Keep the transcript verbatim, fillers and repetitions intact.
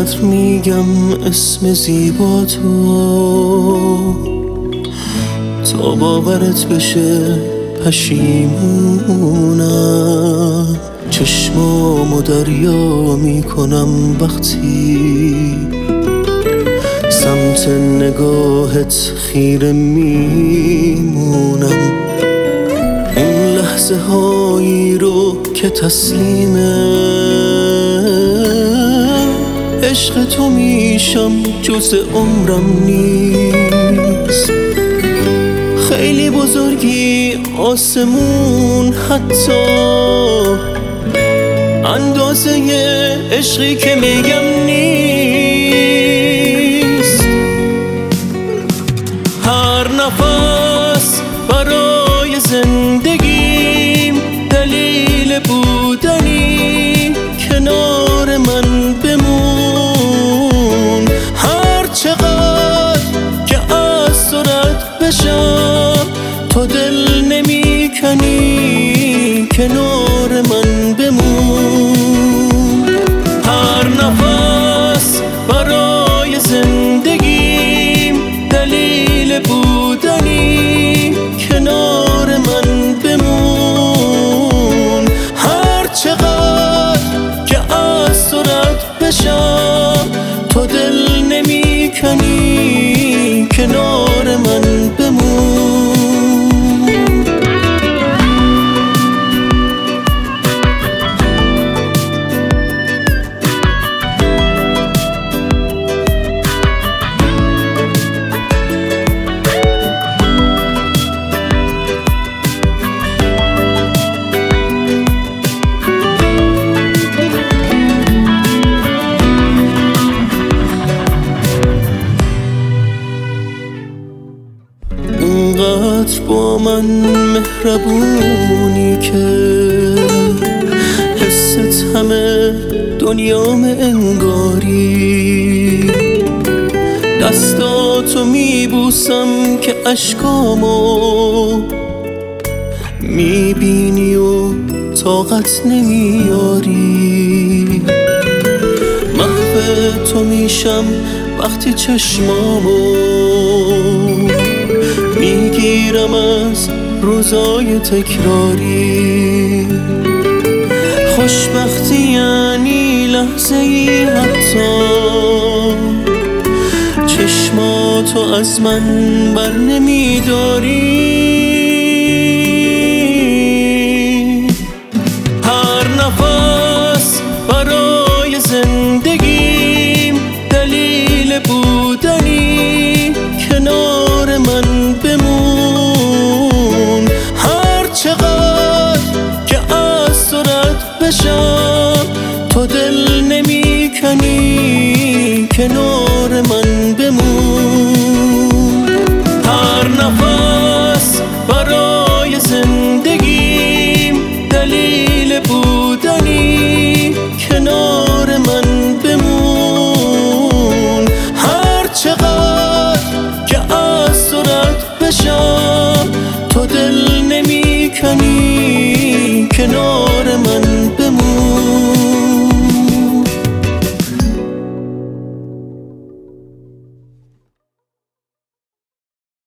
چقدر میگم اسم زیبا تو تا باورت بشه پشیمونم. چشمامو دریا میکنم وقتی سمت نگاهت خیره میمونم. اون لحظه هایی رو که تسلیمه عشق تو میشم جز عمرم نیست. خیلی بزرگی آسمون حتی اندازه عشقی که میگم نیست. هر نفس برای زندگیم دلیل بودنی کنار من بمون. هر چقدر که از تو رد بشم تو دل نمی کنی کنار من بمون. هر نفس برای زندگیم دلیل بودنی کنار من بمون. هر چقدر که از تو رد بشم تو دل نمی کنی کنار من بمون. اونقدر با من مهربونی که حست همه دنیام انگاری. دستاتو میبوسم که اشکامو میبینی و طاقت نمیاری. محو تو میشم وقتی چشمامو میگیرم از روزای تکراری. خوشبختی یعنی لحظه ای حتی چشماتو از من بر نمیداری. هر نفس برای زندگیم دلیل بودنی کنار من بمون. هر چقدر که از تو رد بشم تو دل نمی کنی کنار من